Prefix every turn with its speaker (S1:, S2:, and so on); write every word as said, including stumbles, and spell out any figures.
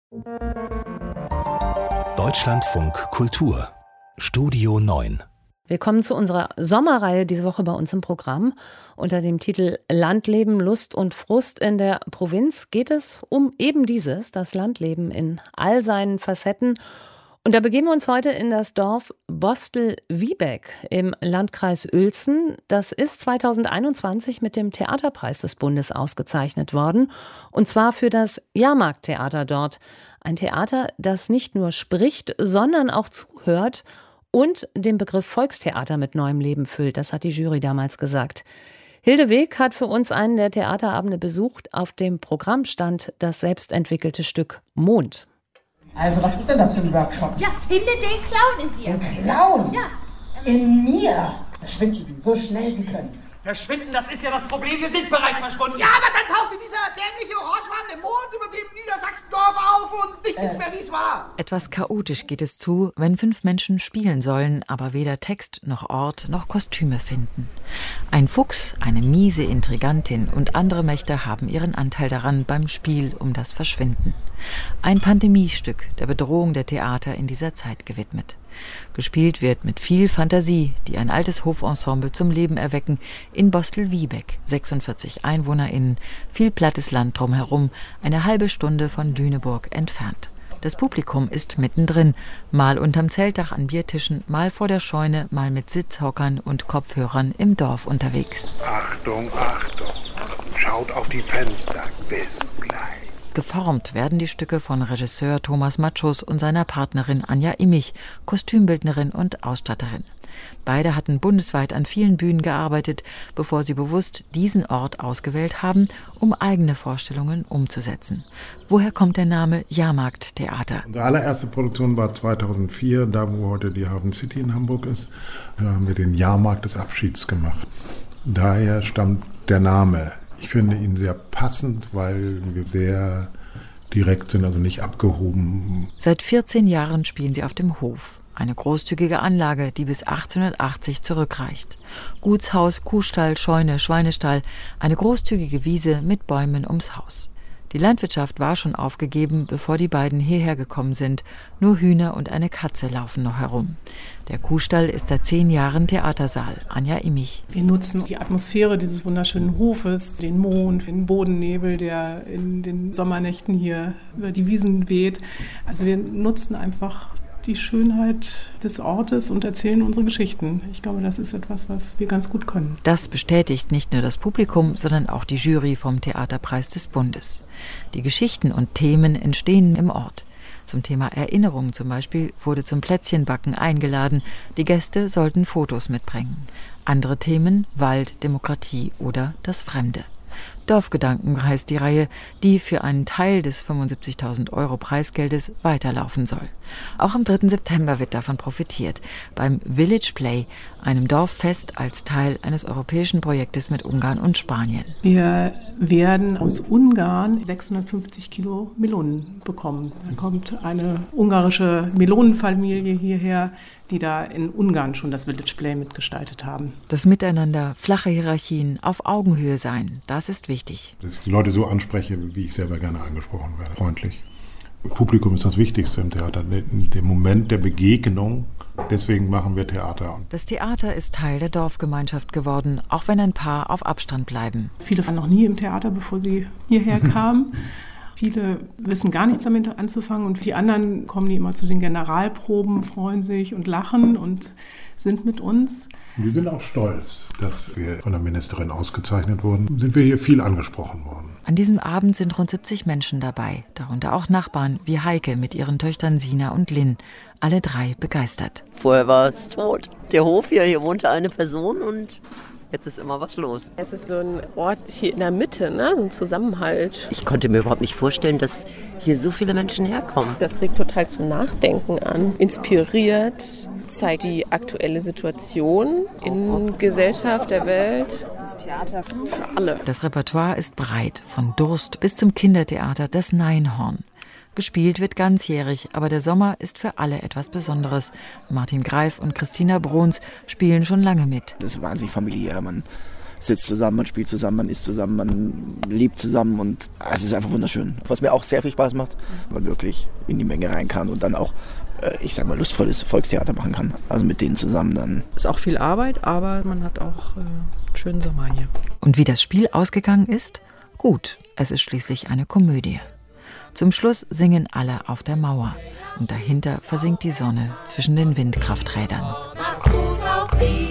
S1: Deutschlandfunk Kultur Studio neun.
S2: Willkommen zu unserer Sommerreihe diese Woche bei uns im Programm. Unter dem Titel Landleben, Lust und Frust in der Provinz geht es um eben dieses, das Landleben in all seinen Facetten. Und da begeben wir uns heute in das Dorf Bostel-Wiebeck im Landkreis Uelzen. Das ist zweitausendeinundzwanzig mit dem Theaterpreis des Bundes ausgezeichnet worden. Und zwar für das Jahrmarkttheater dort. Ein Theater, das nicht nur spricht, sondern auch zuhört und den Begriff Volkstheater mit neuem Leben füllt. Das hat die Jury damals gesagt. Hilde Weg hat für uns einen der Theaterabende besucht. Auf dem Programm stand das selbstentwickelte Stück Mond.
S3: Also, was ist denn das für ein Workshop?
S4: Ja, finde den Clown in dir.
S3: Den Clown?
S4: Ja.
S3: In mir? Verschwinden Sie, so schnell Sie können.
S5: Verschwinden, das ist ja das Problem, wir sind bereits verschwunden.
S6: Ja, aber dann tauchte dieser dämliche orangefarbene Mond über dem Niedersachsendorf auf und nichts ist mehr, wie es war.
S7: Etwas chaotisch geht es zu, wenn fünf Menschen spielen sollen, aber weder Text noch Ort noch Kostüme finden. Ein Fuchs, eine miese Intrigantin und andere Mächte haben ihren Anteil daran beim Spiel um das Verschwinden. Ein Pandemiestück der Bedrohung der Theater in dieser Zeit gewidmet. Gespielt wird mit viel Fantasie, die ein altes Hofensemble zum Leben erwecken, in Bostel-Wiebeck, sechsundvierzig EinwohnerInnen, viel plattes Land drumherum, eine halbe Stunde von Lüneburg entfernt. Das Publikum ist mittendrin, mal unterm Zeltdach an Biertischen, mal vor der Scheune, mal mit Sitzhockern und Kopfhörern im Dorf unterwegs.
S8: Achtung, Achtung, schaut auf die Fenster, bis gleich.
S7: Geformt werden die Stücke von Regisseur Thomas Matschus und seiner Partnerin Anja Immich, Kostümbildnerin und Ausstatterin. Beide hatten bundesweit an vielen Bühnen gearbeitet, bevor sie bewusst diesen Ort ausgewählt haben, um eigene Vorstellungen umzusetzen. Woher kommt der Name Jahrmarkttheater?
S9: Unsere allererste Produktion war zweitausendvier, da wo heute die Hafen City in Hamburg ist. Da haben wir den Jahrmarkt des Abschieds gemacht. Daher stammt der Name. Ich finde ihn sehr passend, weil wir sehr direkt sind, also nicht abgehoben.
S7: Seit vierzehn Jahren spielen sie auf dem Hof. Eine großzügige Anlage, die bis achtzehnhundertachtzig zurückreicht. Gutshaus, Kuhstall, Scheune, Schweinestall, eine großzügige Wiese mit Bäumen ums Haus. Die Landwirtschaft war schon aufgegeben, bevor die beiden hierher gekommen sind. Nur Hühner und eine Katze laufen noch herum. Der Kuhstall ist seit zehn Jahren Theatersaal. Anja Immich.
S10: Wir nutzen die Atmosphäre dieses wunderschönen Hofes, den Mond, den Bodennebel, der in den Sommernächten hier über die Wiesen weht. Also wir nutzen einfach die Schönheit des Ortes und erzählen unsere Geschichten. Ich glaube, das ist etwas, was wir ganz gut können.
S7: Das bestätigt nicht nur das Publikum, sondern auch die Jury vom Theaterpreis des Bundes. Die Geschichten und Themen entstehen im Ort. Zum Thema Erinnerung zum Beispiel wurde zum Plätzchenbacken eingeladen. Die Gäste sollten Fotos mitbringen. Andere Themen: Wald, Demokratie oder das Fremde. Dorfgedanken heißt die Reihe, die für einen Teil des fünfundsiebzigtausend Euro Preisgeldes weiterlaufen soll. Auch am dritten September wird davon profitiert, beim Village Play, einem Dorffest als Teil eines europäischen Projektes mit Ungarn und Spanien.
S10: Wir werden aus Ungarn sechshundertfünfzig Kilo Melonen bekommen. Da kommt eine ungarische Melonenfamilie hierher, die da in Ungarn schon das Village Play mitgestaltet haben.
S7: Das Miteinander, flache Hierarchien, auf Augenhöhe sein, das ist wichtig.
S9: Dass ich die Leute so anspreche, wie ich selber gerne angesprochen werde, freundlich. Publikum ist das Wichtigste im Theater, der Moment der Begegnung. Deswegen machen wir Theater.
S7: Das Theater ist Teil der Dorfgemeinschaft geworden, auch wenn ein paar auf Abstand bleiben.
S10: Viele waren noch nie im Theater, bevor sie hierher kamen. Viele wissen gar nichts damit anzufangen und die anderen kommen die immer zu den Generalproben, freuen sich und lachen und sind mit uns.
S9: Wir sind auch stolz, dass wir von der Ministerin ausgezeichnet wurden. Sind wir hier viel angesprochen worden.
S7: An diesem Abend sind rund siebzig Menschen dabei, darunter auch Nachbarn wie Heike mit ihren Töchtern Sina und Lynn. Alle drei begeistert.
S11: Vorher war es tot. Der Hof hier, hier wohnte eine Person und jetzt ist immer was los.
S12: Es ist so ein Ort hier in der Mitte, ne? So ein Zusammenhalt.
S11: Ich konnte mir überhaupt nicht vorstellen, dass hier so viele Menschen herkommen.
S12: Das regt total zum Nachdenken an. Inspiriert, zeigt die aktuelle Situation in Gesellschaft, der Welt.
S13: Das Theater für alle.
S7: Das Repertoire ist breit, von Durst bis zum Kindertheater Das Neinhorn. Gespielt wird ganzjährig, aber der Sommer ist für alle etwas Besonderes. Martin Greif und Christina Bruns spielen schon lange mit.
S14: Das ist wahnsinnig familiär. Man sitzt zusammen, man spielt zusammen, man isst zusammen, man lebt zusammen und es ist einfach wunderschön. Was mir auch sehr viel Spaß macht, weil man wirklich in die Menge rein kann und dann auch, ich sag mal, lustvolles Volkstheater machen kann. Also mit denen zusammen dann.
S13: Ist auch viel Arbeit, aber man hat auch äh, einen schönen Sommer hier.
S7: Und wie das Spiel ausgegangen ist? Gut, es ist schließlich eine Komödie. Zum Schluss singen alle auf der Mauer und dahinter versinkt die Sonne zwischen den Windkrafträdern.
S4: Mach's gut, auf Wiedersehen.